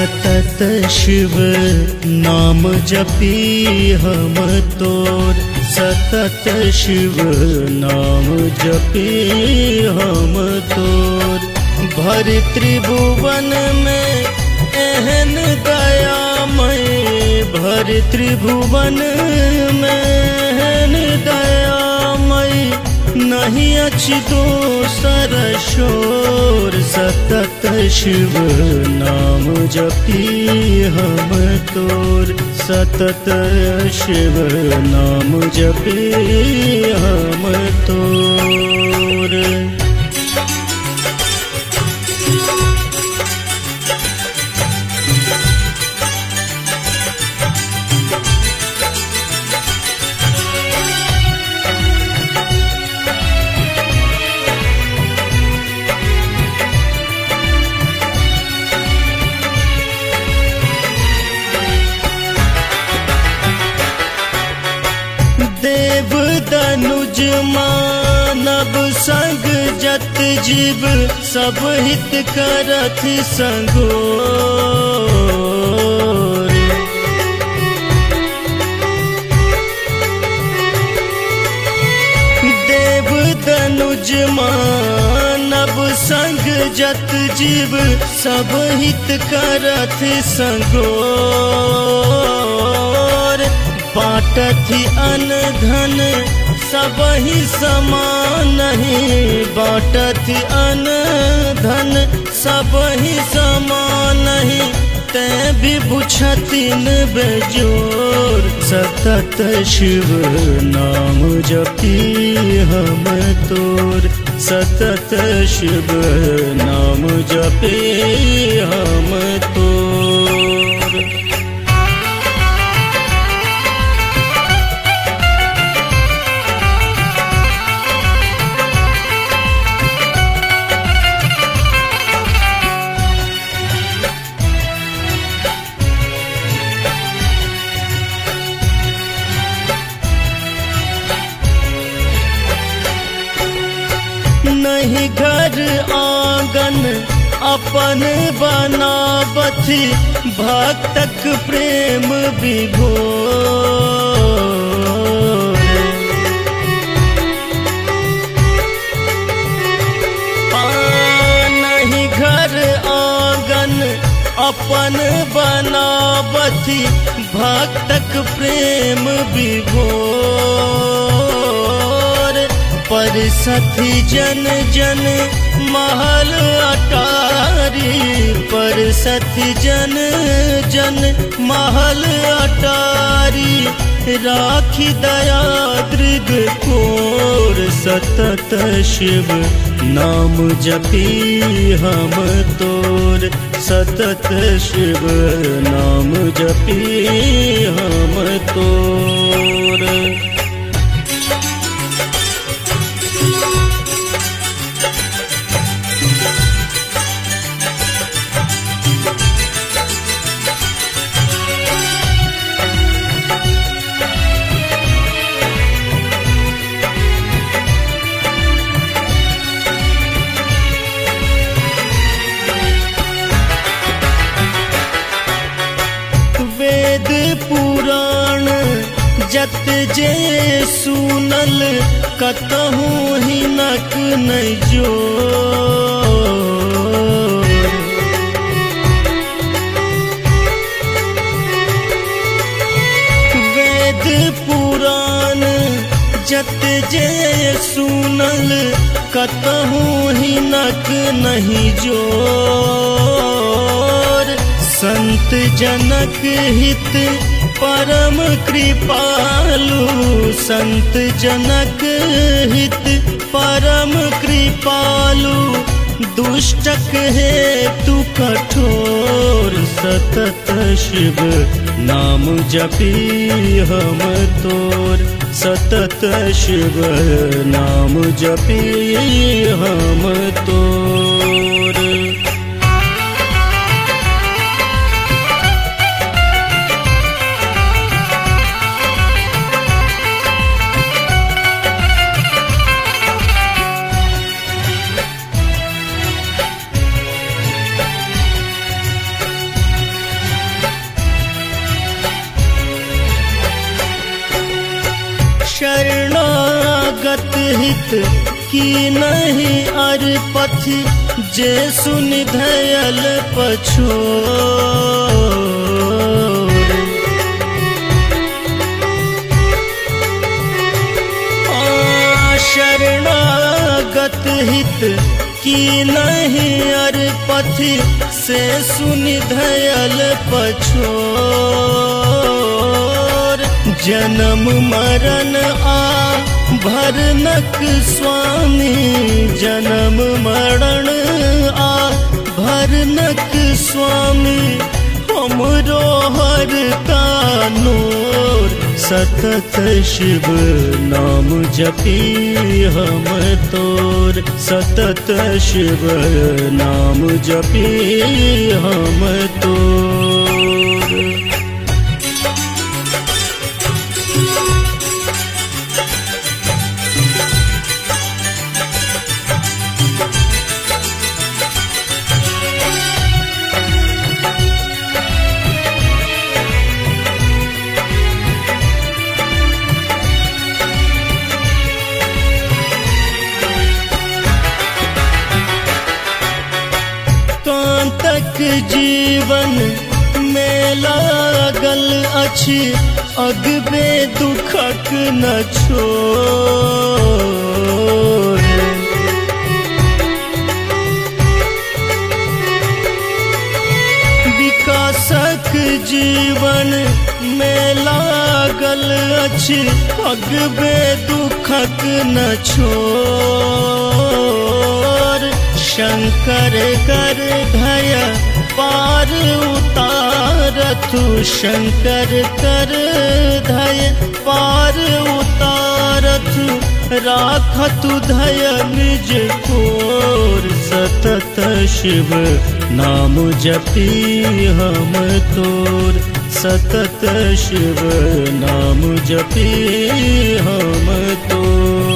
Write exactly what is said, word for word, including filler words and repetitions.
सतत शिव नाम जपी हम तोर, सतत शिव नाम जपी हम तोर। भर त्रिभुवन में एहन दयामय, भर त्रिभुवन में एहन दयामय, नहीं अछि दोसर शोर। सतत शिव नाम जपी हम तोर, सतत शिव नाम जपी हम तोर। देव दनुज मानव संग जत जीव, सब हित करथ संगोर। देव दनुज मानव संग जत जीव, सब हित करथ संगोर। बाटथि अन धन सब ही समान ही, बाटथि अन धन सब ही समान ही, तै भी बुझथिन बेजोर। सतत शिव नाम जपी हम तोर, सतत शिव नाम जपी हम तोर। नहीं घर आंगन अपन बनावथि, भक्तक प्रेम विभोर। नहीं घर आंगन अपन बनावथि, भक्तक प्रेम विभोर। पर सखी जन जन महल अटारी, पर सखी जन जन महल अटारी, राखी दया दृग कोर। सतत शिव नाम जपी हम तोर, सतत शिव नाम जपी हम तोर। वेद पुराण जत जे सुनल, कतहु हिनक नहि जोर। वेद पुराण जत जे सुनल, कतहु हिनक नहीं जोर। संत जनक हित परम कृपालु, संत जनक हित परम कृपालु, दुष्टक हेतु कठोर। सतत शिव नाम जपी हम तोर, सतत शिव नाम जपी हम तोर। हित की नहीं अर पथ जे सुन धयल पछोर। शरणागत हित की नहीं अर पथ से सुन धयल पछोर। जन्म मरण आ भरनक स्वामी, जन्म मरण आ भरनक स्वामी, हमरो हरता नूर। सतत शिव नाम जपी हम तोर, सतत शिव नाम जपी हम तोर। कांतक जीवन में लागल अछि, अगबे दुखक न छोड़। विकासक जीवन में लागल अछि, अगबे दुखक न छोड़। शंकर कर धय पार उतारथु, शंकर कर धय पार उतारथु, राखतु धय निज कोर। सतत शिव नाम जपी हम तोर, सतत शिव नाम जपी हम तोर।